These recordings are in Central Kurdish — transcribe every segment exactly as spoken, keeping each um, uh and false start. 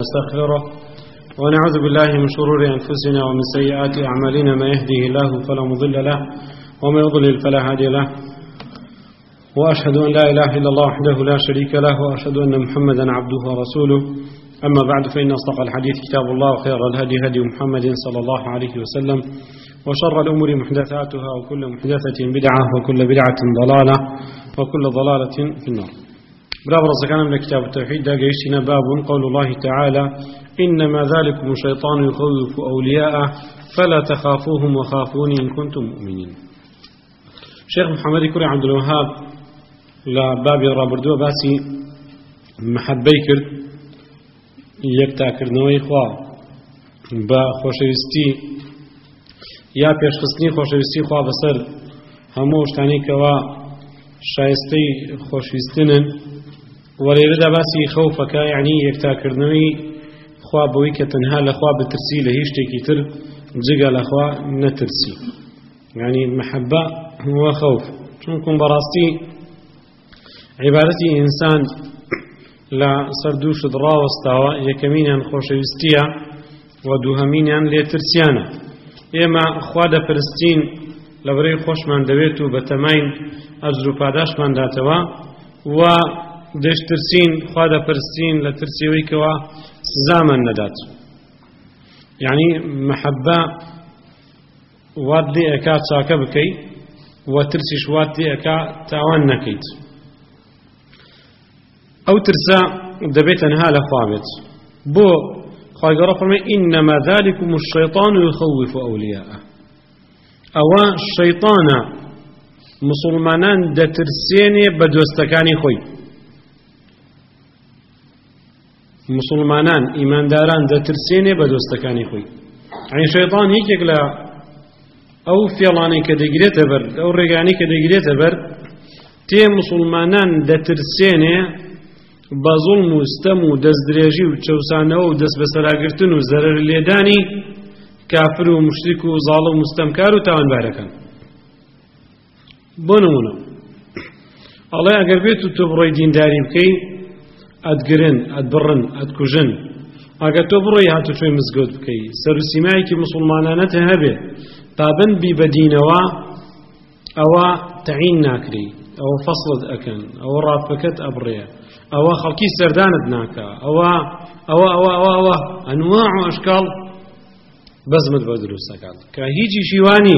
نستغفره ونعوذ بالله من شرور أنفسنا ومن سيئات أعمالنا. ما يهديه الله فلا مضل له وما يضلل فلا هادي له، وأشهد أن لا إله إلا الله وحده لا شريك له، وأشهد أن محمدا عبده ورسوله. أما بعد، فإن أصدق الحديث كتاب الله، وخير الهدي هدي محمد صلى الله عليه وسلم، وشر الأمور محدثاتها، وكل محدثة بدعة، وكل بدعة ضلالة، وكل ضلالة في النار. براب رزقنا من كتاب التوحيد قيشنا باب قول الله تعالى: إنما ذلكم الشيطان يخوف أولياءه فلا تخافوهم وخافوني إن كنتم مؤمنين. شيخ محمد كوري عبد الوهاب لبابي رابردو باسي محبي كرد يكتا كردنوي خوا بخوشويستي يا پیشخستنی خوشویستی خوا بسر همو شتانی کوا شایستی خوشویستنن ولێرەدا باسی خەوفەکە، یعنی یەکتاکردنەوەی خوا بەوەی کە تەنها لەخوا بترسی لە هیچ شتێکی تر جگە لەخوا نەترسی، یعنی محەبە وە خەوف. چونکم بەڕاستی عیبارەتی ئینسان لە سەر دوو شت ڕاوەستاوە، یەکەمینیان خۆشەویستیە و دووهەمینیان لێترسیانە. ئێمە خوا دەپەرستین لەبەرەی خۆشمان دەوێت و بە تەماین ئەجر و پاداشمان داتەوە، و دەشترسین خوا دەپەرستین لە ترسیەوەی کەوا سزامان نەدات. یعنی محەبە وات لێ ئەکا چاکە بکەیت و ترسیش وات لێ ئەکا تاوان نەکەیت. ئەو ترسە دەبێت تەنها لەخوا بێت. بۆ خوای گەورە فەرمێ: ئینەما ذالکم الشەیطان یخەوف ئەولیاءه. ئەوە شەیطانە مسلمانان دەترسێنێ بە دۆستەکانی خۆی. مسلمانان ئیمانداران دەترسێنێ بە دۆستەکانی خۆی. یعنی شەیطان یەکێک لە ئەو فێڵانەی کە دەگرێتە بەر، ئەو ڕێگانەی کە دەگرێتە بەر، تێ مسلمانان دەترسێنێ بە زوڵم و ستەم و دەستدرێژی و چەوسانەوە و دەست بەسەراگرتن و زەرەر لێدانی کافر و مشریک و زاڵم و ستەمکار و تاوانبارەکان. بۆ نمونە ئەڵێ ئەگەر بێت و تۆ بڕۆی دینداری بکەی، ئەتگرن، ئەتبڕن، ئەتکوژن. ئەگەر تۆ بڕۆی هاتوچۆی مزگەوت بکەی، سەر و سیمایەکی مسلمانانەت هەبێ، پابەند بی بە دینەوە، ئەوە تەعین ناکری، ئەوە فەسڵت ئەکەن، ئەوە ڕاپەکەت ئەبڕێ، ئەوە خەڵکی سەردانت ناکە، ئەوە ئەوە ئەوە ئەوە ئەوە ئەنواع و ئەشکاڵ بەزمت بە دروست دەکات کە هیچی شیوانی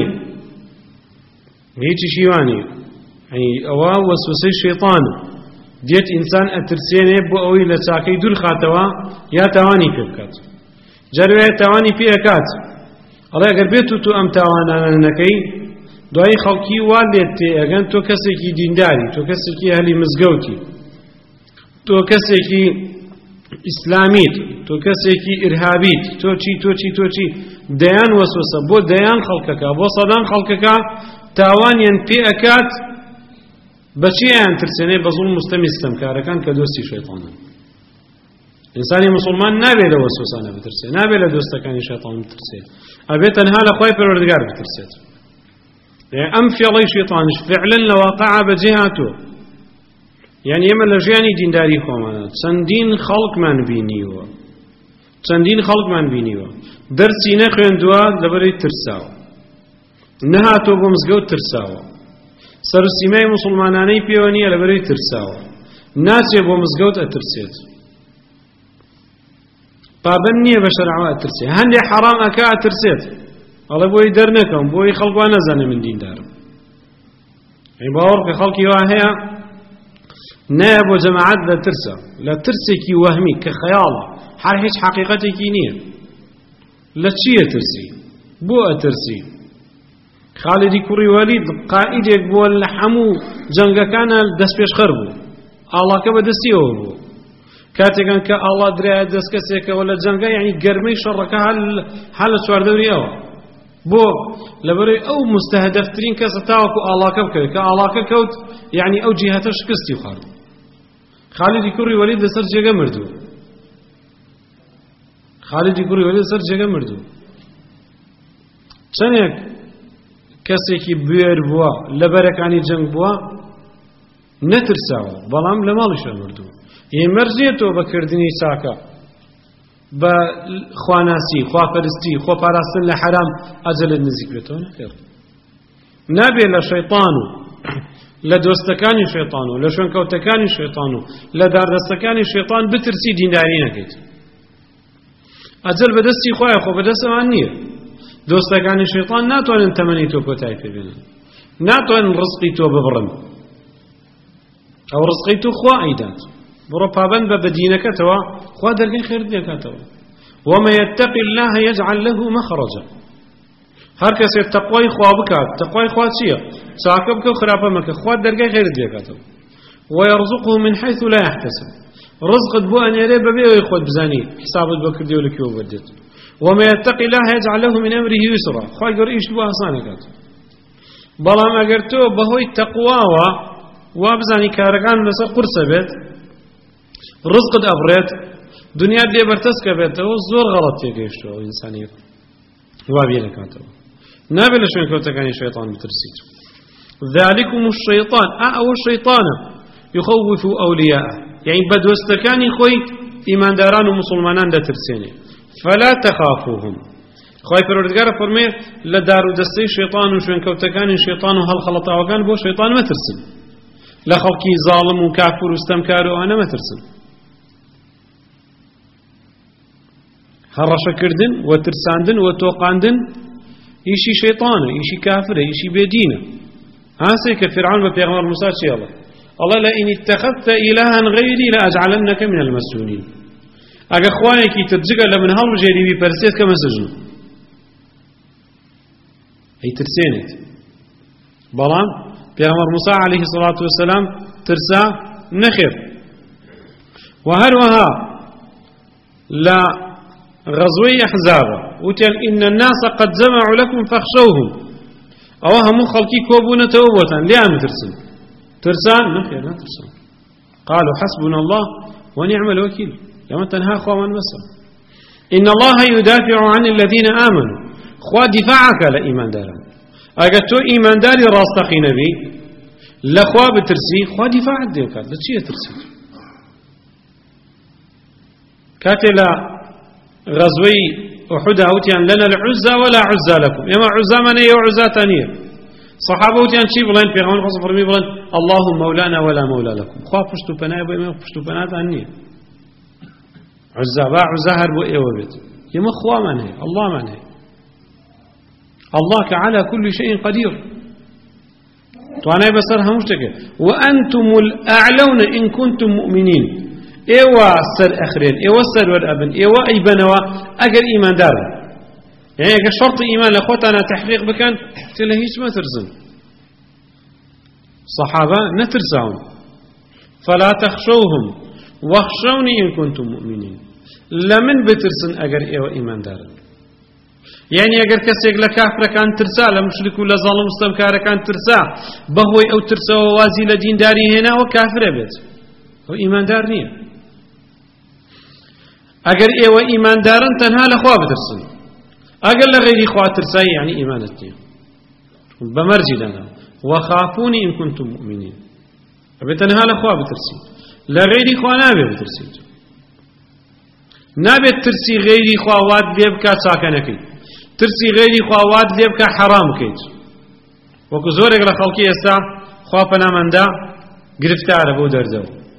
هیچی شیوانی ئەوە وەسوسەی شەیطانە. دێت ئینسان ئەترسێنێ بۆ ئەوەی لە چاکەی دوور خاتەوە یا تاوانی پێ بکات. جاروێ تاوانی پێ ئەکات، ئەڵێ ئەگەر بێت و تۆ ئەم تاوانانە نەکەی، دوایی خەڵکی وا لێت تێ ئەگەن تۆ کەسێکی دینداری، تۆ کەسێکی ئەهلی مزگەوتی، تۆ کەسێکی ئیسلامیت، تۆ کەسێکی ئیرهابیت، تۆ چی تۆ چی تۆ چی دەیان وەسوسە بۆ دەیان خەڵکەکە، بۆ سەدان خەڵکەکە تاوانیان پێ ئەکات. بەچی ئەیان ترسێنێ؟ بە زوڵم و ستەمی ستەمکارەکان کە دۆستی شەیطانن. ئینسانی مسلمان نابێت لە وەسوسانە بترسێ، نابێت لە دۆستەکانی شەیطان بترسێ، ئەبێت تەنها لە خوای پەروەردگار بترسێت. ئەم فێڵەی شەیطانش فعلەن لە واقعە بەجێ هاتووە. یعنی ئێمە لە ژیانی دینداری خۆمانە چەندین خەڵکمان بینیوە، چەندین خەڵکمان بینیوە دەرسی نەخوێندووە لەبەرەی ترساوە، نەهاتۆ بۆ مزگەوت ترساوە، سەر و سیمای مسلمانانەی پێوە نییە لەبەرەی ترساوە، ناچێ بۆ مزگەوت ئەترسێت، پابەند نییە بە شەرعەوە ئەترسێت، هەندێ حەرام ئەکا ئەترسێت، ئەڵێ بۆی دەرنەکەم، بۆی خەڵکوا نەزانێ من دیندارم. باوەڕ کە خەڵکی وا هەیە نایە بۆ جەماعەت لە ترسە، لە ترسێکی وەهمی کە خەیاڵە، هەر هیچ حەقیقەتێکی نییە. لە چییە ترسی؟ بۆ ئەترسی؟ خالدی کوڕی وەلید قائیدێک بووە لە هەموو جەنگەکانە دەست پێشخەر بوو، ئاڵاکە بەدەستیەوە بوو. کاتێکان کە ئاڵا درایە دەست کەسێکەوە لە جەنگە، یعنی گەرمەی شەڕەکە هەر لە چواردەوریەوە. بۆ لەبەرەوەی ئەو مستەهدەفترین کەسە تاوەکو ئاڵاکە بکەوێت، کە ئاڵاکە کەوت، یعنی ئەو جیهەتە شکستی خوارد. خالدی کوڕی وەلید لەسەر جێگە مردووە. خالدی کوڕی وەلید لەسەر جێگە مردووە. چەندێک کەسێکی بوێر بووە لە بەرەکانی جەنگ بووە، نەترساوە، بەڵام لە ماڵیشە مردووە. ئێمەرزێتەوە بەکردنی چاکە. بخواناسي خواپەرستی خۆپاراستن لە حرام ئەجەلت نزیک بێتەوە نەخێر نابێ لە شەیطان و لە دۆستەکانی شەیطان و لە شوێنکەوتەکانی شەیطان و لە داردەستەکانی شەیطان بترسی دینداری نەکەیت ئەجەل بەدەستی خۆیە خۆ بەدەستەوان نییە دۆستەکانی شەیطان ناتوانن تەمەنی تۆ کۆتایی پێبێنن ناتوانن ڕزقی تۆ ببڕن ئەو ڕزقی تۆ خوا ئەیدات بڕۆ پابەند بە بەدینەکەتەوە خوا دەرگای خێرت دێکاتەوە ومن يتق الله يجعل له مخرجا هەر کەسێک تەقوای خوا بکات تەقوای خوا چییە چاکە بکە و خراپە مەکە خوا دەرگای خێرت دێکاتەوە ويرزقه من حيث لا يحتسب رزقت بو أنيري ببيع ويخوض بزاني حسابت بكردي ولكيو بدت وما يتق الله يجعل له من أمره يسرا خواهي قر إيش دو أحسانكات بلا ما قرتو بهوي تقوى وابزاني كارقان لسا قرصة بيت رزقت أبريت دنيا دي برتسك بيت وزور غلط يقيشتو إنسانية وابينكاتو نابل شوين كوتكاني شيطان بترسيت ذلكم الشيطان أو الشيطان يخوف أولياءه يعني بدوستكاني خوي إيمان داران ومسلمانان دا ترسيني فلا تخافوهم خوي فرودگار فرمي لدارو دستي شيطان وشوين كوتكاني شيطان وهل خلطا وكان بو شيطان ما ترسل لخلقي ظالم وكافر واستمكار وأنا ما ترسل هرش كردن وترساندن وتوقاندن يشي شيطان يشي كافر يشي بيدينه هاسيك فرعون ببيغمار موسى شي الله الله لئن اتخذت إلها غيري لأجعلنك من المسجونين أجا خوانك ترجع لمن هل جري ببرسيت كما سجن أي ترسينت بلان بيغمار موسى عليه الصلاة والسلام ترسى نخر وهروها لا غزوي أحزاب وتل إن الناس قد جمعوا لكم فاخشوهم أوهم خلقي كوبونة توبوتا ليه ترسل ترسان نخير لا ترسان قالوا حسبنا الله ونعم الوكيل يوم تنهى خوا من مسا إن الله يدافع عن الذين آمنوا خوا دفاعك لإيمان دارا أجتو إيمان داري راستقي نبي لخوا بترسي خوا دفاع الديوكات لا تشيه ترسي كاتلا غزوي أحد أوتيان لنا العزة ولا عزة لكم إما عزة من هي وعزة ثانية صحابة أوتيان شي بلين في غون خاصة فرمي بلين الله مولانا ولا مولى لكم خوا فشتو بناء بما فشتو بناء ثانية عزة با عزة هربو إيوبت يما خوا من هي الله من هي الله على كل شيء قدير توانا بسر همشتك وأنتم الأعلون إن كنتم مؤمنين إيوا سر أخرين إيوا سر والأبن إيوا أي بنوا أجر إيمان دار يعني أجر شرط إيمان لأخوتنا تحقيق بكان تلهيش ما ترزن صحابة نترزعون فلا تخشوهم واخشوني إن كنتم مؤمنين لمن بترزن أجر إيوا إيمان دار يعني أجر كسيق لكافر كان ترسا لمشرك ولا ظالم مستمكار كان ترسا بهوي أو ترسا ووازي لدين داري هنا وكافر بيت هو إيمان دار نية أجر إيوة إيمان دارن تنها لخوا بترسل أجر لغير خوا ترساي يعني إيمانتي بمرجي لنا وخافوني إن كنتم مؤمنين بتنها لخوا بترسل لغير خوا نابي بترسل نابي ترسي غير خوا واد ليبكا ساكنكي ترسي غير خوا واد ليبكا حرام كيت وكو زورك لخلقي يسا خوا فنا من دا گرفتار بو درزو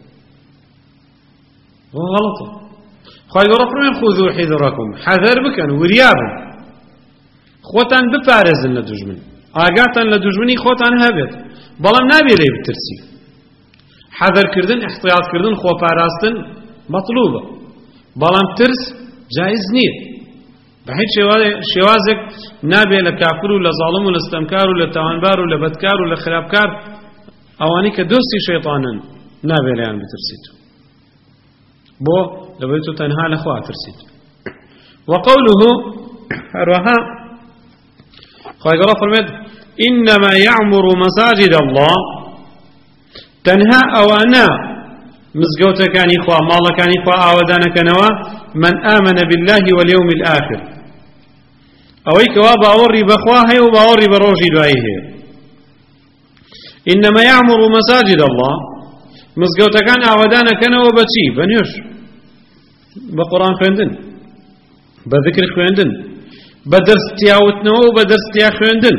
هو غلطه خواهي رفرمين خذوا حذركم حذر بكن وريابا خوتان بپارزن لدجمن آقاتان لدجمني خوتان هبت بلام نابي لي بترسي حذر كردن احتياط كردن خو پاراستن مطلوبة بلام ترس جائز نية بحيث شوازك نابي لكافر ولا ظالم ولا استمكار ولا توانبار ولا بدكار ولا خرابكار اواني كدوستي شيطانا نابي ليان بترسيتو بو لبيتو تنها لخوا ترسيت وقوله أروها خواهي قرأ فرمد إنما يعمر مساجد الله تنها أوانا مزقوتا كان إخوة مالا كان إخوة آودانا كانوا من آمن بالله واليوم الآخر أويك وابا أوري بخواه وباوري بروجي دعيه إنما يعمر مساجد الله مزقوتا كان آودانا كانوا بچي بنيوش بقرآن فندن بە ذکر خوێندن، بە دەرستیاوتنەوە و بە دەرستیا خوێندن.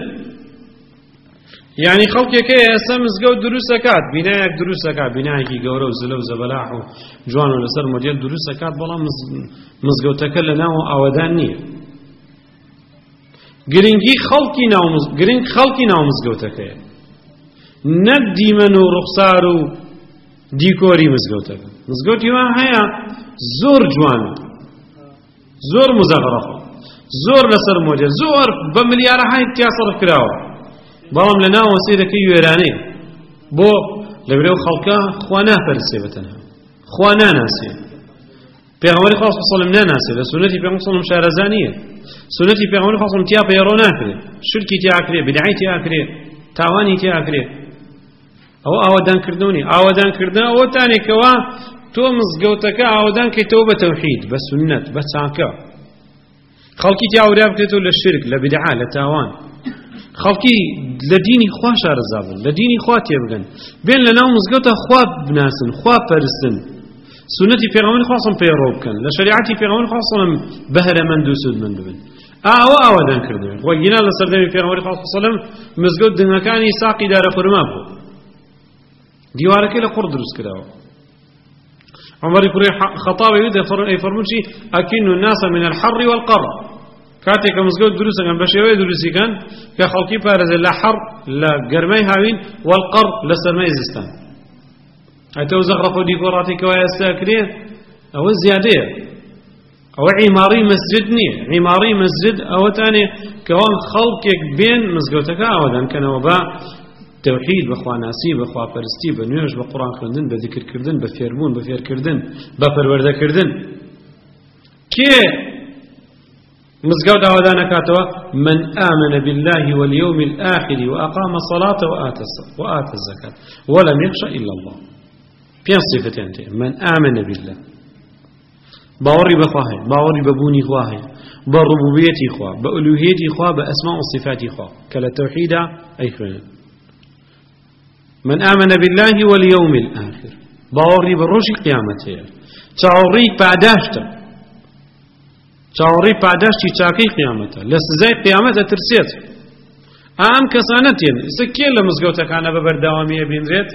یعنی خەڵکێکە ئێستا مزگەوت دروست دەکات، بینایەک دروست دەکات، بینایەکی گەورە و زلە و زەبەلاح و جوان و لەسەر مۆدێل دروست دەکات، بەڵام مزگەوتەکە لە ناو ئاوەدان نییە. گرنگی خەڵکی ناو گرنگ خەڵکی ناو مزگەوتەکەیە، نەک دیمەن و ڕوخسار و دیکۆری مزگەوتەکە. مزگەوتی وان هەیە زۆر جوانە، زۆر مزەغڕەفە، زۆر لەسەر مۆدێل، زۆر بە ملیارەهای تیا سەرف کراوە، بەڵام لە ناو وەسیلەکەی وێرانەیە. بۆ لەبەرەو خەڵکە خوا ناپەرسێ بەتەنها، خوا ناناسێ، پێغەمبەری خوا صلی الله علیه و سلم ناناسێ، لە سونەتی پێغەمبەر صلی الله علیه و سلم شارەزا نییە، سونەتی پێغەمبەری خوا صلی الله علیه و سلم تیا پەیڕۆ ناکرێ، شرکی تیا ئەکرێ، بیدعی تیا ئەکرێ، تاوانی تیا ئەکرێ. ئەوە ئاوەدانکردنەوە نیە. ئاوەدانکردن ئەوەتانێکەوە تۆ مزگەوتەکە ئاوەدان کەیتەوە بە تەوحید، بە سونەت، بە چاکە، خەڵکی تیا ئاورا بکرێتەوە لە شرک، لە بیدعا، لە تاوان. خەڵکی لە دینی خوا شارەزا بن، لە دینی خوا تێبگەن، بێن لە ناو مزگەوتە خوا بناسن، خوا پەرستن، سنەتی پێغەمبەری خوا صلی الله علیه و سلم پەیڕۆ بکەن، لە شریعەتی پێغەمبەری خوا صلی الله علیه و سلم بەهرەمەند و سودمەند بن. ئەوە ئاوەدانکردن. وەگینا لە سەردەمی پێغەمبەری خوا صلی الله علیه و سلم مزگەوت دنگەکانی ساقی دارە خورما بوو، دیوارەکەی لە قوڕ دروست کراوە. عمەری کوڕی خەطابی ئەیفەرمووی ئەکینو الناس من الحر والقر، کاتێککە مزگەوت دروست دەکەن بە شێوەیە دروستیکەن کە خەڵکی پارێزێت لە حەڕ، لە گەرمای هاوین، والقەڕ لە سەرمای زستان. ئەتەوە زەخرەف و دیکۆڕاتێکەوە ئێستا ئەکرێ ئەوە زیادەیە. ئەوە عیماری مەسجد نییە. عیماری مەسجد ئەوەتانێ کەوا خەڵکێک بێن مزگەوتەکە ئاوەدانکەنەوە بە تەوحید، بە خواناسی، بە خواپەرستی، بە نوێژ، بە قورئان خوێندن، بە ذیکرکردن، بە فێربوون، بە فێرکردن، بە پەروەردەکردن. کێ مزگەوت ئاوەدان نەکاتەوە؟ من آمن بالله واليوم الآخر وأقام الصلاة وآتى الزكاة ولم يخش إلا الله. پێنج صفتیان هەیە. من آمن بالله، باوەڕی بەخوا هەیە، باوەڕی بە بوونی خوا هەیە، بە ڕوبوبیەتی خوا، بە ئولوهیەتی خوا، بە ئەسماء و صفاتی خوا، کە لە تەوحیدا ئەیخوێنن. من آمن بالله واليوم الآخر، باوەڕی بە ڕۆژی قیامەت هەیە، چاوەڕێی پاداشتە، چاوەڕێی پاداشتی چاکەی قیامەتە، لە سزای قیامەت ئەترسێت. ئەم کەسانە تێن. ئێستا کێ لە مزگەوتەکانە بە بەردەوامی ئەبینرێت؟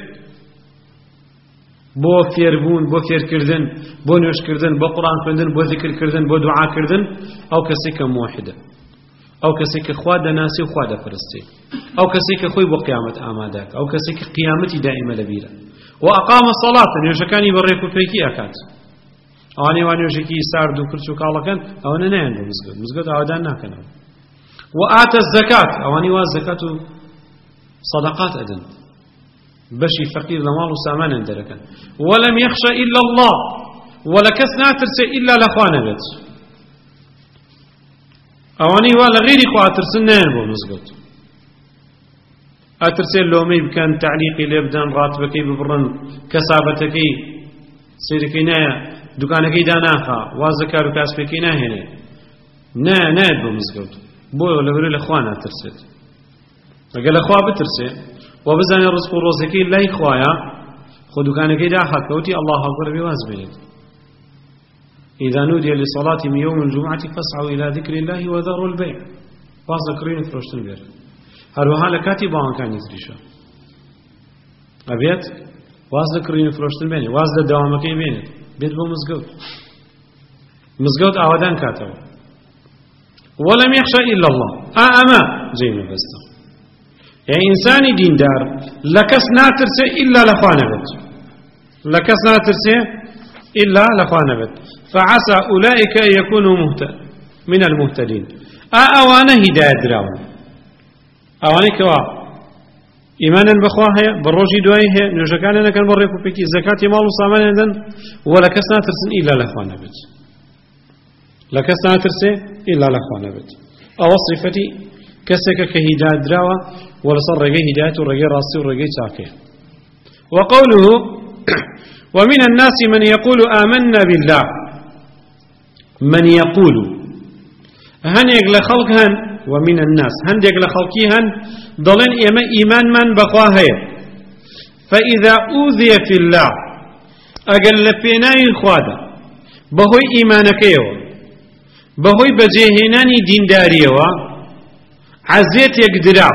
بۆ فێربوون، بۆ فێرکردن، بۆ نوێژکردن، بۆ قورئان خوێندن، بۆ ذیکرکردن، بۆ دوعاکردن. ئەو کەسێک کە موحدە، ئەو کەسێک کە خوا دەناسی و خوا دەپەرستی، ئەو کەسێک کە خۆی بۆ قیامەت ئامادەکە، ئەو کەسێک کە قیامەتی دائیمە لەبیرە. و ئەقام الصلاة، نوێژەکانی بە ڕێکوپێکی ئەکات. ئەوانەی وا نوێژێکی سارد و کرچ و کاڵەکەن ئەوانە نایەن بۆ مزگەوت، مزگەوت ئاوەدان ناکەنەوە. و ئاتە الزەکات، ئەوانەی وا زەکات و سەدەقات ئەدەن، بەشی فەقیر لە ماڵ و سامانیان دەرەکەن. وەلەم یەخشە ئیلا الله، وەلە کەس ناترسێ ئیلا لە خوا نەبێت. ئەوانەی وا لە غیری خوا ئەترسن نایەن بۆ مزگەوت. ئەترسێ لۆمەی بکەن، تعلیقی لێ بدەن، ڕاتبەکەی ببڕن، کەسابەتەکەی سیرەکەی نایە، دوکانەکەی داناخا، وازە کار و کاسبێکی ناهێنێ، نایە نایەت بۆ مزگەوت. بۆ لەبەرە لە خوا ناترسێت. ئەگەر لە خوا بترسێ و بزانێ ڕزق و ڕۆزەکەی لای خوایە، خۆ دوکانەکەی داخات کەوتی الله ئەکبەر بێ واز بێنێت. إذا نودي للصلاة من يوم الجمعة فاسعوا إلى ذكر الله وذروا البيع. واز ذكرين فروشتن بير. هروها لكاتي بان كان يزريشا. أبيت واز ذكرين فروشتن بيني، واز دوامكي بيني. بيت بو مزقوت. مزقوت أودان كاتو. ولم يخشى إلا الله. أما زين بس. يعني إنسان دين دار لكس ناترسي إلا لخوانبت. لكس ناترسي إلا لخوانبت. فعسى أولئك أن يكونوا مهتد من المهتدين. أوانا هداية دراون. أوانا كوا إيمانا بخواها بالروجي دوائها نجاكانا كان بريكو بيكي زكاة مال وصامان عندن ولا كسنا ترسن إلا لخوانبت. لكسنا ترسي إلا لخوانبت. أو صفتي كسك كهداية دراوة ولا صار رجي هداية ورجي راسي ورجي ساكي. وقوله ومن الناس من يقول آمنا بالله. من يقول هن يقل خلقهن ومن الناس هن يقل خلقيهن ضلن إما إيمان من بقواهي فإذا أوذي في الله أقل لبيناي خوادا بهوي إيمانك يو بەهۆی بەجێهێنانی دینداریەوە عەزێتێک درا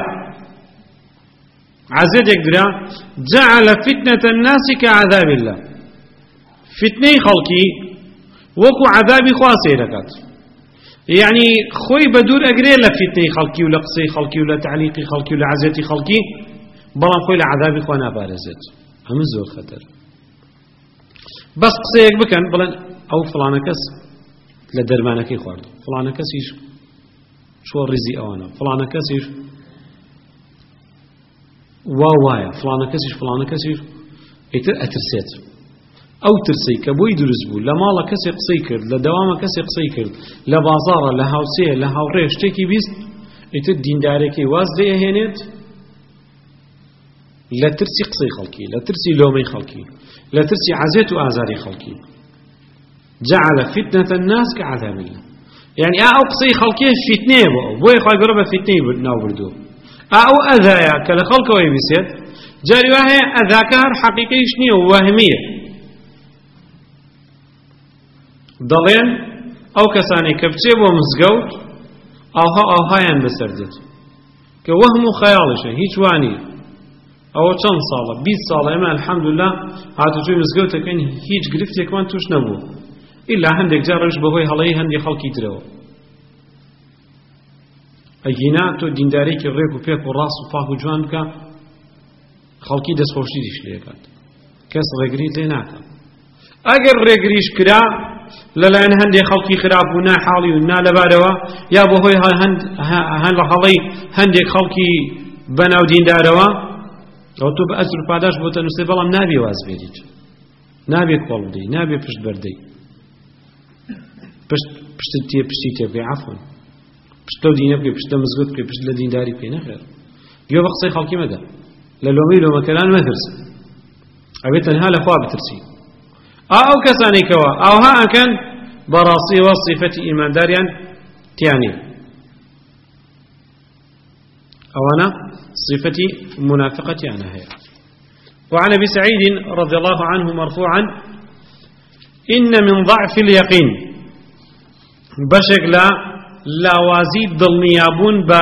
عەزێتێک درا جەعەلە فتنەتە الناسی کەعەذاب الله فتنەی خەڵکی وەکو عەذابی خوا سەیرەکات یعنی خۆی بەدوور ئەگرێ لە فتنەی خەڵکی و لە قسەی خەڵکی و لە تعلیقی خەڵکی و لە عەزێتی خەڵکی بەڵام خۆی لە عەذابی خوا ناپارێزێت ئەمە زۆر خەتەر بەس قسەیەک بکەن بڵێن ئەو فڵانە کەس لە دەرمانەکەی خوارد فڵانە کەسیش چوە ڕیزی ئەوانە فڵانە کەسیش وا وایە فڵانە کەسیش فڵانە کەسیش ئیتر ئەترسێت ئەو ترسی کە بۆی دروست بوو لە ماڵە کەسێک قسەی کرد لە دەوامە کەسێک قسەی کرد لە بازاڕە لە هاوسەیە لە هاوڕێ شتێکی بیست ئیتر دیندارێکی واز دەیەهێنێت لە ترسی قسەی خەڵکی لە ترسی لۆمەی خەڵکی لە ترسی عەزێت و ئازاری خەڵکی جعل فتنة الناس كعذاب الله يعني أو قصي خلقيه فتنة بو يخاي قرب فتنة ناو بردو أو أذايا كلا خلقه ويبسيت جاري وهي أذاكار حقيقي شنية ووهمية ضلين أو كساني كبتشي ومزقوت أو ها أو هايان بسردت كوهم خيالش هيج واني أو چند صالة بيس صالة إما الحمد لله هاتو شوي مزقوتك إن هيج قرفتي كمان توش نبو إلا هندك جارش بهوي هلاي هندي خلقي دروا أجينا تو دينداري كريك وبيك وراس وفاه وجوانك خلقي دس خوشي ديش ليكات كاس رجري ليناك أجر رجريش كرا للا إن هندي خلقي خراب ونا حالي ونا لباروا يا بهوي هند هند هلاي هندي خلقي بناو دينداروا أو تو بأسر بعداش بوتن سبلام نبي وازبيج نبي قلبي نبي فشت بردي پشت پشت تی پشتی تی بی عفون پشت لو دینه بی پشت مزگوت بی پشت لدین داری بی نخیر جو بقصی خالکی مده للومی لو مکلان ما ترس أبي تنها لخوا بترسي أو كساني كوا أو ها أكن براسي وصفة إيمان داريا تياني أو أنا صفة منافقة أنا هي وعن أبي سعيد رضي الله عنه مرفوعا إن من ضعف اليقين بشكل لا وازيد ضلنيابون ب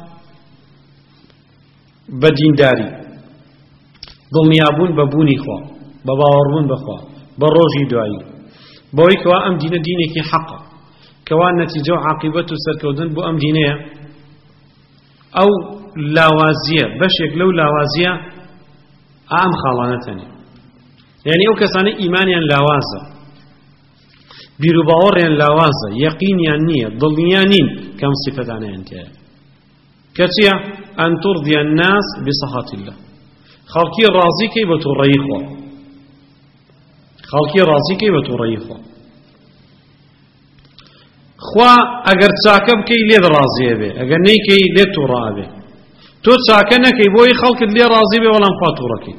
بدينداري ضلنيابون ببوني خوا بباوربون بخوا بروجي دعي بوي كوا أم دين دينك حق كوا نتيجة عاقبته سركودن بو أم دينية أو لاوازية بشك لو لاوازية أم خالانتني يعني أو كساني إيمانيا لاوازة بيرو باوريا لاوازة يقينيا نية ضلنيانين كم صفة عنها انتهى كتيا أن ترضي الناس بصحة الله خالقي راضي كي بتريخوا خالقي راضي كي بتريخوا خوا اگر تساكب كي ليد راضي به اگر ني كي ليد ترى به تو ساكنه كي بوي خلق اللي راضي به ولا فاتوره كيت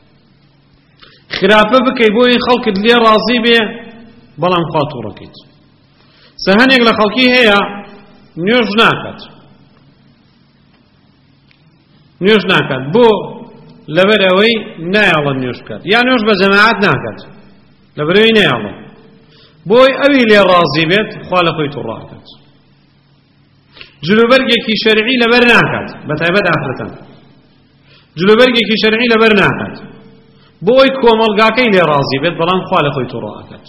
خرافه بكي بوي خلق اللي راضي به بلا فاتوره كيت سهنك لخلقي هي نيوز ناكت نيوز ناكت بو لبروي نايلا نيوز كات يعني نيوز بجماعات ناكت لبروي نايلا بوي أبي لي راضي بيت خالقي تراكت جلوبرجي كي شرعي لبرناكت بتعبد آخرتان جلوبرجي كي شرعي لبرناكت بوي كومل جاكي لي راضي بيت بلان خالقي تراكت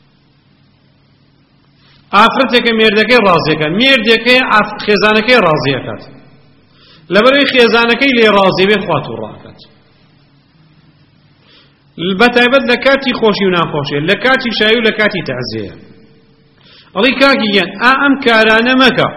آخرتك ميردك راضي كان ميردك عف خزانك راضي كات لبروي خزانك لي راضي بيت خالق تراكت البتعبد لكاتي خوشي وناخوشي لكاتي شايو لكاتي تعزيه الله كاكي ين أم كارانا مكا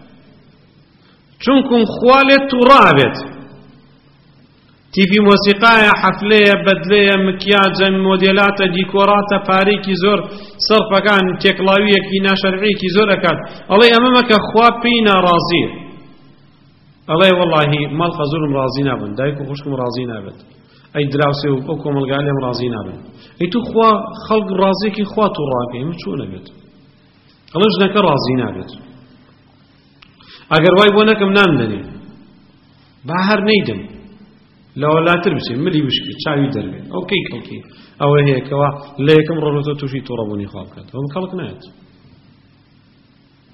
چونكم خوالت ترابت تيفي موسيقى حفلية بدلية مكياجة موديلات ديكورات فاريكي زور صرف كان تكلاوية كي ناشرعي كي زور أكاد الله أمامك خوا بينا راضي الله والله مال خزورم راضي نابن دايكو خوشكم راضي نابن أي دراوسي وكم القالهم راضي نابن أي تو خوا خلق راضي كي خوا تراكي مشو نبت الله جنك راضي نابت أجر واي بونكم نام دني بحر نيدم لو لا تربسي ملي وشكي شاوي دربي أوكي أوكي أو هي كوا ليكم رلوتو توشي ترابوني خواب كات هم خلق نايت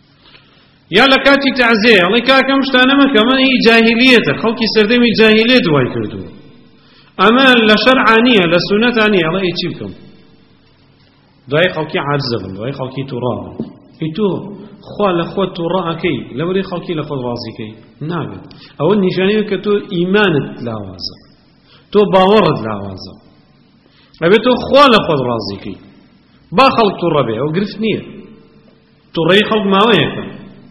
یا لە کاتی تەعزیە ئەڵێ کاکەم شتانە مەکە ئەمە هی جاهیلیەتە خەڵکی سەردەمی جاهیلیەت وای کردووە ئەمە لە شەرعا نییە لە سونەتا نییە ئەڵێ ئەی چی بکەم دوای خەڵکی عاجزە بن دوای خەڵکی تووڕا بن ئەی تۆ خوا لە خۆت تووڕا ئەەکەی لەبەرەی خەڵکی لە خۆت ڕازیکەی نابێت ئەوە نیشانەیە کە تۆ ئیمانت لاوازە تۆ باوەڕت لاوازە ئەبێت تۆ خوا لە خۆت ڕازیکەی با خەڵک تووڕە بێ ئەو گرفت نییە تووڕەی خەڵک ماوەیەکە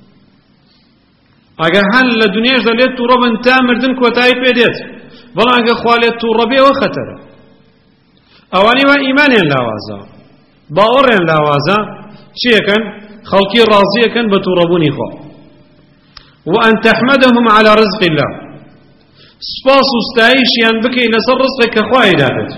ئەگەر هەن لە دنیاشدا لێت تووڕە بن تا مردن کۆتایی پێ دێت بەڵام ئەگەر خوا لێت تووڕە بێ ئەوە خەتەرە ئەوانەی وا ئیمانیان لاوازە باوەڕیان لاوازە چیەکەن خەڵکی ڕازیەکەن بە تووڕەبوونی خوا وأن تحمدهم على رزق الله سپاس و ستایشیان بکەی لەسەر ڕزقێک کە خوا ئەیدابێت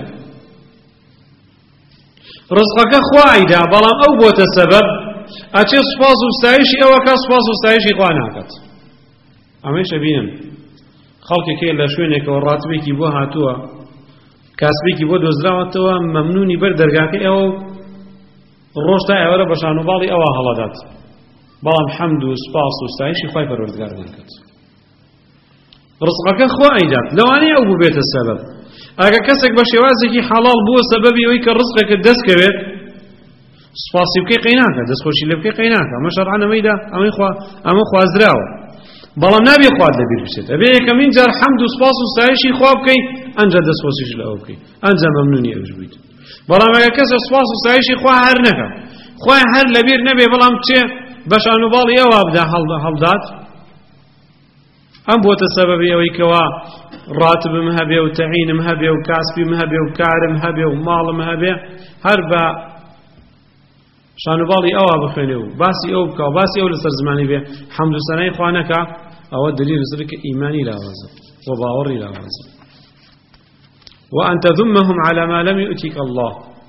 ڕزقەکە خوا ئەیدا بەڵام ئەو بۆتە سەبەب ئەچێ سپاس و ستایشی ئەوەکە سپاس و ستایشی خوا ناکات ئەمەیشە بینن خەڵکێکی لە شوێنێکەوە ڕاتبێکی بۆ هاتووە کاسبێکی بۆ دۆزراوەتەوە مەمنونی بەر دەرگاکەی ئەوە ڕۆژ تا ئێوەرە بە شانوباڵی ئەوە هەڵەدات بەڵام حەمد و سپاس و ستایشی خوای پەروەردگار ناکات ڕزقەکە خوا ئەیدات لەوانەیە ئەو ببێتە سەبەب ئەگەر کەسێک بە شێوازێکی حەڵاڵ بووە سەبەبی ئەوەی کە ڕزقێکت دەستکەوێت سپاسی بکەی قەی ناکات دەستخۆشی لێ بکەی قەی ناکات ئەمە شەرعەن ئەمەیدا ئەمەی خوا ئەمە خوازراوە بەڵام نابێ خوات لەبیر بچێت ئەبێ یەکەمین جار حەمد و سپاس و ستایشی خوا بکەی ئەنجا دەستخۆشیش لە ئەو بکەی ئەنجا مەمنونی ئەوش بیت بەڵام ئەگەر کەسە سپاس و ستایشی خوا هەر نەکات خوای هەر لەبیر نەبێ بەڵام چێ بە شانوباڵی ئەوە بدا هەڵدات ئەم بۆتە سەبەبی ئەوەی کەوا ڕاتبم هەبێ و تەعینم هەبێ و کاسبیم هەبێ و کارم هەبێ و ماڵم هەبێ هەر بە شانوباڵی ئەوە بخوێنێ و باسی ئەو بکە و باسی ئەو لەسەر زمانی بێ حەمد و سەنای خوا نەکا ئەوە دلیل لەسەرە کە ئیمانی لاوازە و باوەڕی لاوازە وأن تذمهم على ما لم يؤتك الله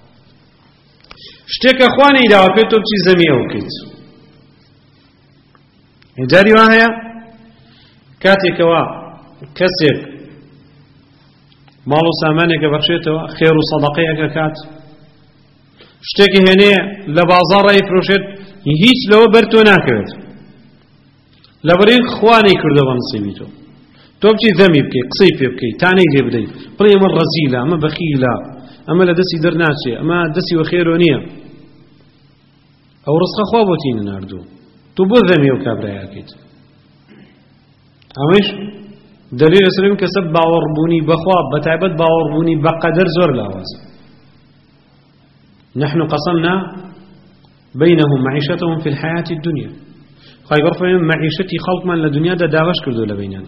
شتێکە خوا نەیداوە پێت تۆ بچی زەمی ئەو بکەیت جاری وا هەیە کاتێکەوە کەسێک ماڵ و سامانێکە بەخشێتەوە خێر و سەدەقەی ئەگە کات شتێکی هێنێ لە بازاڕ ئەیفرۆشێت هیچ لەوە بەر تۆ ناکەوێت لەبەرەی خوا نەیکردەوە بە نسیبی تۆ تۆ بچی زەمی بکەی قسەی پێ بکەی تانەی لێ بدەیت بڵێ ئەمە ڕەزیلە ئەمە بەخیلە ئەمە لە دەستی دەرناچێ ئەمە دەستی وەخێرۆ نییە ئەو ڕزقە خوا بۆ تینە ناردوو تو بۆ زەمی ئەو کابرایەکەیت ئەمەش دلیل لەسەر کەسە باوەڕبوونی بەخوا بەتایبەت باوەڕبوونی بەقەدەر زۆر لاوازە نحن قسمنا بينهم معيشتهم في الحياة الدنيا خواهي قرفة معيشتي خلق من لدنيا دا داوش كردو لبينان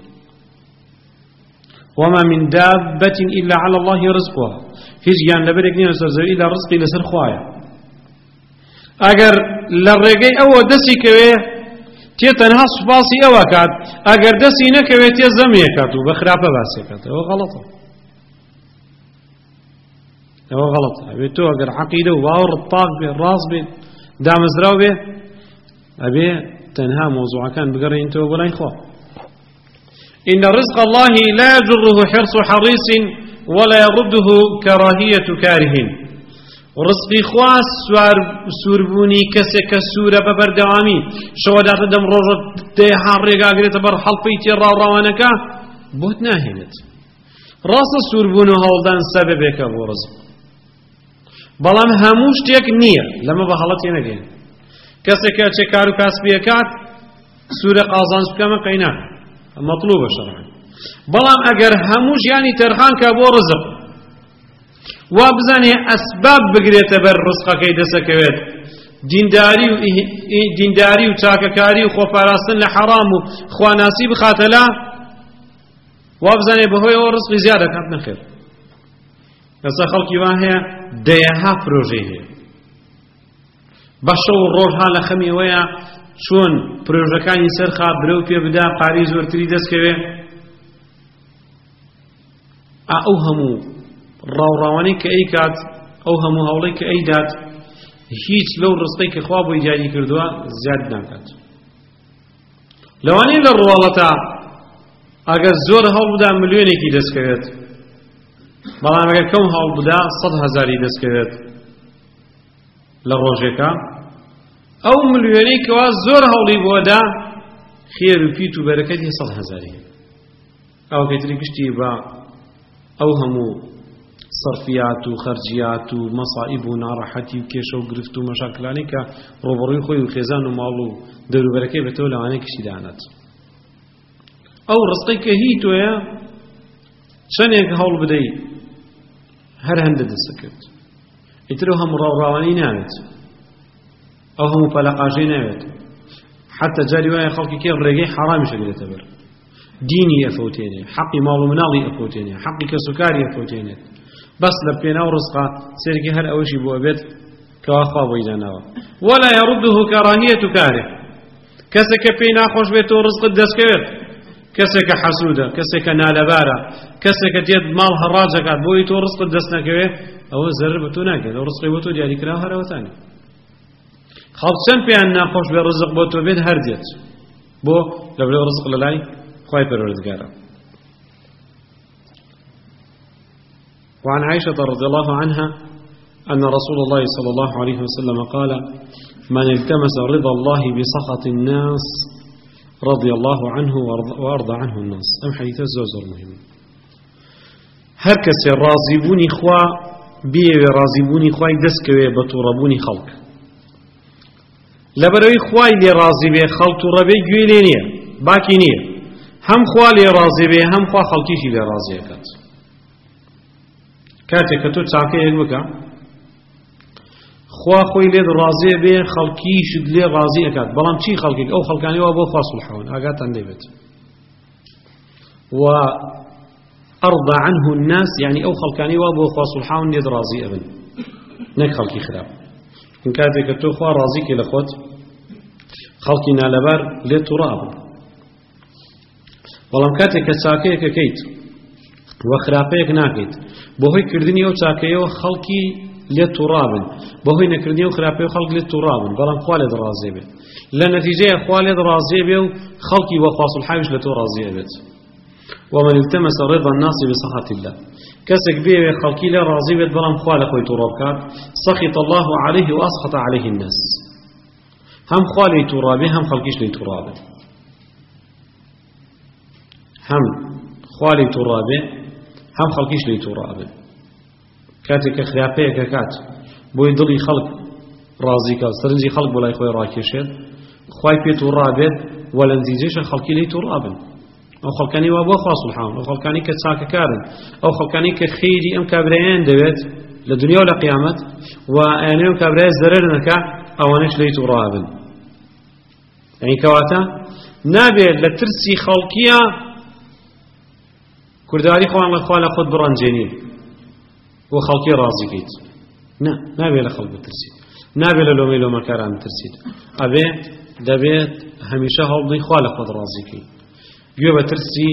وما من دابة إلا على الله رزقها هیچ گیان لەبەرێک نییە لەسەر زەوی ئیلا ڕزقی لەسەر خوایە ئەگەر لە ڕێگەی ئەوە دەستی کەوێ تێ تەنها سوپاسی ئەوە کات ئەگەر دەستی نەکەوێت تێ زەمیە کات و بە خراپە باسێکات ئەوە غەڵەتە ئەوە غەڵەتە ئەبێت تۆ ئەگەر عەقیدە و باوەڕت پاک بێ ڕاست بێ دامەزراو بێ ئەبێ تەنها مۆزوعەکان بگەڕێنیتەوە بۆ لای خوا إن رزق الله لا يجره حرص حريص ولا يرده كراهية كاره ڕزقی خوا سوار سووربوونی کەسێک کە سوورە بە بەردەوامی شەوەداتە دەم ڕۆژە دەیها ڕێگاگرێتە بەر حەڵقەی تێڕاوڕاوانەکە بۆت ناهێنێت ڕاستە سووربوون و هەوڵدان سەبەبێکە بۆ ڕزق بەڵام هەموو شتێک نییە لەمە بە هەڵەت تێ نەگەین کەسێکە چێ کار و کاسبیەکات سوورە قازانج بکەمە قەینا مەطلوبە شەرعەن بەڵام ئەگەر هەموو ژیانی تەرخان کە بۆ ڕزق وا بزانێ ئەسباب بگرێتە بەر ڕزقەکەی دەسەکەوێت دینداری و دینداری و چاکەکاری و خۆپاراستن لە حەرام و خواناسی بخاتە لا وا بزانێ بەهۆی ئەوە ڕزقی زیاد دەکات نەخێر ئێستا خەڵکی وان هەیە دەیەها پرۆژەی هەیە بە شەو و ڕۆژها لە خەمی ئەوەیە چۆن پرۆژەکانی سەرخا برەو پێ بدا قاری زۆرتری دەستکەوێ ئەو هەموو ڕاوڕاوانەی کە ئەی کات ئەو هەموو هەوڵەی کە ئەیدات هیچ لەو ڕزقەی کە خوا بۆی دیاری کردووە زیاد ناکات لەوانەیە لە ڕواڵەتە ئەگەر زۆر هەوڵ بدا ملیۆنێکی دەستکەوێت بەڵام ئەگەر کەم هەوڵ بدا سەد هەزاری دەستکەوێت لە ڕۆژێکە ئەو ملیۆنەی کەوا زۆر هەوڵی بۆدا خێر و پیت و بەرەکەتی سەد هەزاری ئەوە کەتری گشتی بە ئەو هەموو صرفیات و خەرجیات و مەسائب و ناڕەحەتی و کێشە و گرفت و مەشاکلانی کە ڕۆبەڕووی خۆی و خێزان و ماڵ و دەوروبەرەکەی بێتەوە لەوانەیە کشتی دانات ئەو ڕزقی کە هی تۆیە چەندێک هەوڵ بدەی هەر هەندە دەسەکرد ئیتر ئەو هەموو ڕاوڕاوانی ناوێت ئەو هەموو پەلەقاژەی ناوێت حتى جاري وایە خەڵکی کێ ڕێگەی حەڕامیش ئەگرێتە بەر دینی ئەفەوتێنێ حەقی ماڵ و مناڵی ئەفەوتێنێ حەقی کەسوکاری ئەفەوتێنێت بەس لە پێناو ڕزقا سێرکی هەر ئەوەشی بۆ ئەبێت کەوا خوا بۆی داناوە ولا يرده كراهية كاره کەسێک کە پێی ناخۆش بێتەوە ڕزقت دەستکەوێت کەسێک کە حەسوودە کەسێک کە نالەبارە کەسێک کە دێت ماڵ هەڕاجەکات بۆی تۆ ڕزقت دەست نەکەوێت ئەوە زەرر بە تۆ ناکرێت ئەو ڕزقی بۆ تۆ دیاریکراوە هەرەوەتانی خەڵک چەند پێیان ناخۆش بێ ڕزق بۆ تۆ بێت هەر دێت بۆ لەبەرەوە ڕزق لە لای خوای پەروەردگارە. وعن عائشة رضي الله عنها أن رسول الله صلى الله عليه وسلم قال من التمس رضا الله بسخط الناس رضي الله عنه وأرضى عنه الناس. أم حديث الزوزر مهم هركس الرازبوني خوا بيه رازبوني خوا يدسكوه بطوربوني خلق لبروي خوا اللي راضي به خلق ربي جويلينيه باقي نيه هم خوا اللي راضي به هم خوا خلقيش اللي راضي كات كاتك تو تعكي يقولك خوا خوي لي راضي به خلقيش اللي راضي كات بلام شي خلقك او خلقاني وابو خاص الحون اقات عندي بيت وارضى عنه الناس يعني او خلقاني وابو خاص الحون اللي راضي ابن نك خلقي خراب إن كاتك تو خوا راضيك لخوت خلقنا لبر لتراب ولم كاتك ساكيك كيت وخرابيك ناكيت بوهي كردني او ساكيو خلقي لتراب بوهي نكردني وخرابيو خلق لتراب بلام خوالد راضي به لنتيجه خوالد راضي به خلقي وخاص الحاج لتو راضي به ومن التمس رضا الناس بسخط الله كسك بيه خلقي لا راضي بيت بلام خوالق ويترابكات سخط الله عليه وأسخط عليه الناس هم خوالي ترابي هم خلقيش لي ترابي هم خوالي ترابي هم خلقيش لي ترابي كاتك خرابيه كات بو يضلي خلق راضي كات سرنجي خلق ولا يخوي راكيشت خواي بي ترابي ولا نزيجيش خلقي لي ترابي أو خلقاني وابو خاص الحام أو خلقاني كتساك كارن أو خلقاني كخيري أم كابريان دوت للدنيا ولا قيامت وأنا أم كابريان زررنك أو أنش ليت رابن يعني كواتا نابي لترسي خلقيا كرداري خوان لخوالا خد برانجيني وخلقي رازي كيت نا نابي لخلق الترسي نابي للومي لو مكاران ترسيد أبي دبيت هميشه هولدي خوالا خد رازي كيت گوێ بە ترسی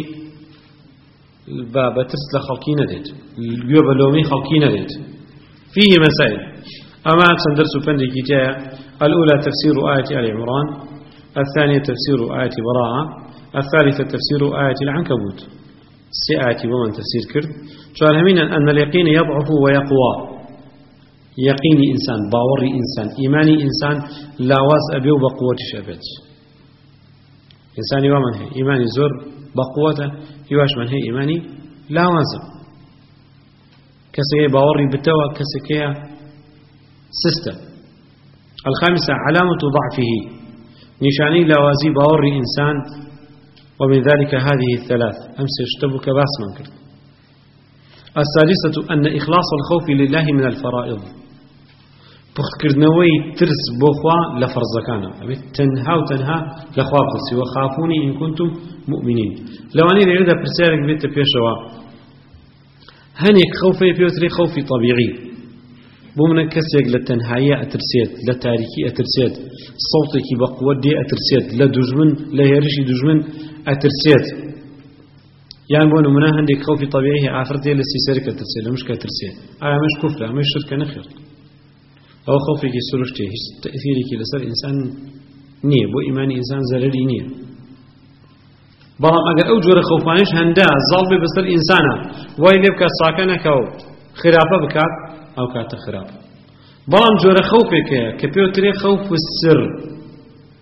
بە ترس لە خەڵکی نەدێت گوێ بە لۆمەی خەڵکی نەدێت فيه مسائل أما أكثر درس فندقي تايا الأولى تفسير آية آل عمران الثانية تفسير آية براءة الثالثة تفسير آية العنكبوت سآية ومن تفسير كرد شوال همينا أن اليقين يضعف ويقوى يقيني إنسان باوري إنسان إيماني إنسان لا واس أبيو بقوة شابت إنساني ومن هي إيماني زور بقوته يواش من هي إيماني لا وازن كسكي باوري بتوا كسكي سيستم. الخامسة علامة ضعفه نشاني لوازي باوري إنسان ومن ذلك هذه الثلاث أمس يشتبك باس من كرد. السادسة أن إخلاص الخوف لله من الفرائض بخت كردنوي ترس بوخوا لفرزكانا تنها وتنها لخوا بخسي وخافوني إن كنتم مؤمنين. لو أني لعيدة برسالك بيت بيشوا هنيك خوفي بيوتري خوفي طبيعي بومنا كسيك للتنهاية أترسيت للتاريخي أترسيت صوتك بقوة دي أترسيت لدجمن لا يرشي دجمن أترسيت يعني بونو منا هنديك خوفي طبيعي عافرتي للسيسارك أترسيت مش كأترسيت آه مش كفر مش شركة نخير أو خوفك سلوشتي هيش تأثيرك لسر إنسان نية بو إيمان إنسان زرري نية بلام أجر أوجور خوفانيش هندا ظالبي بسر إنسانا ويلي بكا ساكنك أو خرافة بكات أو كات خرافة بلام جور خوفك كبيوتري خوف السر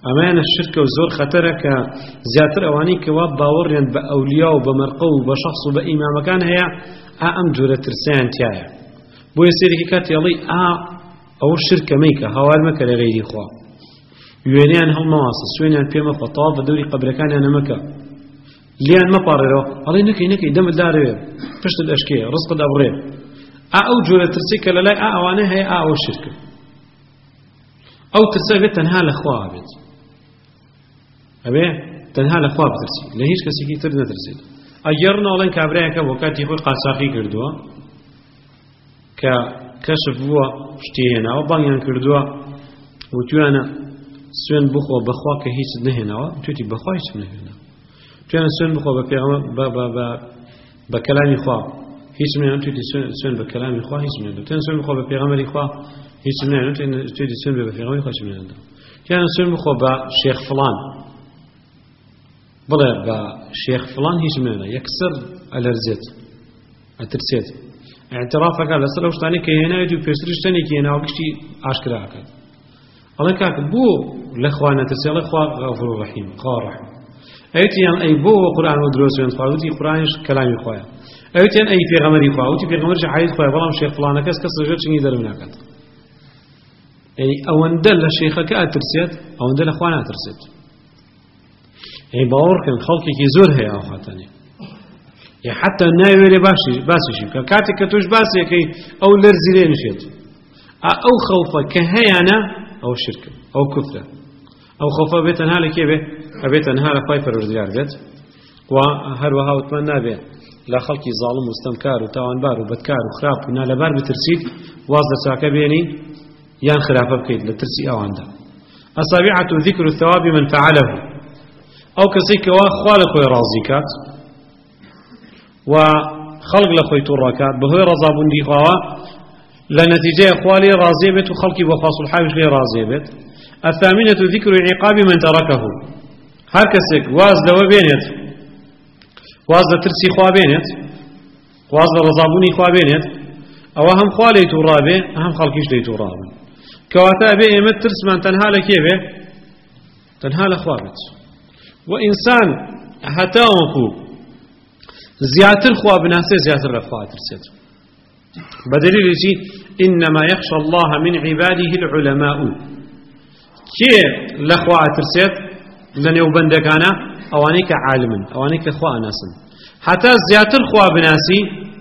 ئەمانە الشركة وزور خطرة كزياتر أواني كواب باوريان بأولياء وبمرقو وبشخص وبإمام كان هي أم جورة ترسان تيايا بو يسيري كات يلي آ أو الشركة ميكا هوال مكا لغيري خوا يوينيان هم مواصل سوينيان بيما خطاب بدوري قبل كان أنا مكا ليان ما باريرو الله نكي نكي دم الداري فشت الأشكية رزق الأبري آ أو جورة ترسيكا للاي آ أواني هي آ أو الشركة أو ترسي بيت تنها لأخوة بيت أبي تنها لأخوة بترسي لهيش كسي كي ترد نترسي أجرنا ولن كابريكا وكاتي خوي قاساقي كردوا ككشف هو شتيهنا وبانيان كردوا وتوانا سوين بخوا بخوا كهيش نهنا وتوتي بخوا هيش نهنا توانا سوين بخوا ببيعما ب ب ب بكلامي خوا هيش نهنا توتي سوين بكلامي خوا هيش نهنا توانا سوين بخوا ببيعمري خوا هيش نهنا توتي سوين ببيعمري خوا هيش نهنا توانا سوين بخوا بشيخ فلان بلا بشيخ فلان هيش نهنا يكسر الأرزيت الترسيت اعترافك على سر وشتاني كهنا يجوا بيسرشتني كهنا وكشتي عشكراك الله كاك بو لخوانا ترسي الله خوا غفور رحيم قارح ايتيان اي بو قرآن ودروس ينفعوتي قرآنش كلامي خوايا ايتيان اي في غمري خوا وتي في غمرش حديث خوايا والله شيخ فلان كاس كاس رجل شنو يدير منك يعني اوندل شيخك اترسيت اوندل اخوانا اترسيت يعني باور كان خلقي كي زور هي اخواتني يا حتى ناوي باشي باسي شي كاتك توش باسي كي او لرزلين شيت او خوفه كهيانا او شركه او كفره او خوفه بيتنها لك به بيتنها لفايفر رزيار بيت وهروها وتمنى به لا خلقي ظالم واستمكار وتاوانبار وبدكار وخراب ونالبار بترسيد واصل ساكا بيني يان خرافه بكيد لترسي او عنده السابعه ذكر الثواب من فعله او كسيك واخوالك ويرازيكات وخلق لخوي تراكات بهوي رضابون دي خوا لنتيجة إخوالي راضي بيت وخلقي بخاص الحاوش لي راضي بيت. الثامنة ذكر عقاب من تركه هركسك واز لو بينت واز ترسي خوا بينت واز رضابوني خوا بينت أو هم خوالي ترابي هم خلقيش لي ترابي كواتا بي إمت ترس من تنها لكيبه تنها لخوابت وإنسان حتى وقو زياتر خوا بناسي زياتر رفعات ترسيت بدليل شيء إنما يخشى الله من عباده العلماء كي لخوا ترسيت لن يوبندكانا أوانيك عالما أوانيك خوا ناسا حتى زياتر خوا بناسي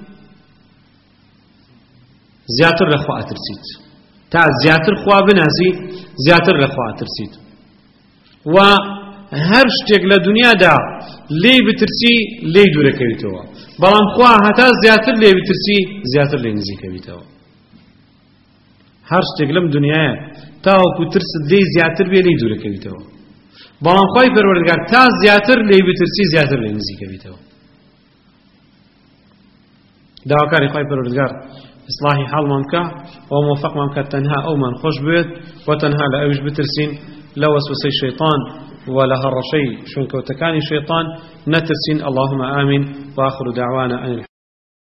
زياتر لخوا ترسيت تا زياتر خوا بناسي زياتر لخوا ترسيت و هر شتێک لە دنیادا لێی بترسی لێی دوورەکەویتەوە بەڵام خوا هەتا زیاتر لێ بترسی زیاتر لێ نزیکەویتەوە هەر شتێک لەم دنیایە تاوەکو ترست لێی زیاتر بێ لێی دوورەکەویتەوە بەڵام خوای پەروەردگار تا زیاتر لێی بترسی زیاتر لێ نزیکەویتەوە داواکاری خوای پەروەردگار إصلاحی حاڵمان بکە و موفقمان بکە تەنها ئەومان خۆش بێت و تەنها لە ئەویش بترسین لە وەسوسەی شەیطان ولا هرشي شنكو تكاني شيطان نترسين اللهم آمين وآخر دعوانا أن